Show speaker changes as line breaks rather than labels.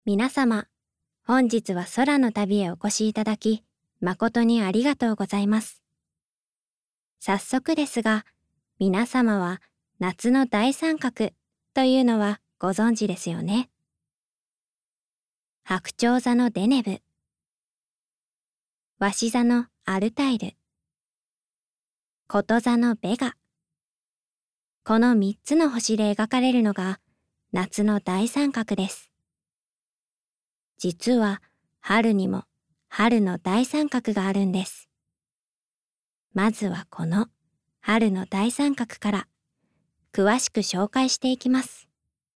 皆様、本日は空の旅へお越しいただき、誠にありがとうございます。早速ですが、皆様は夏の大三角というのはご存知ですよね。白鳥座のデネブ、鷲座のアルタイル、こと座のベガ。この3つの星で描かれるのが夏の大三角です。実は春にも春の大三角があるんです。まずはこの春の大三角から詳しく紹介していきます。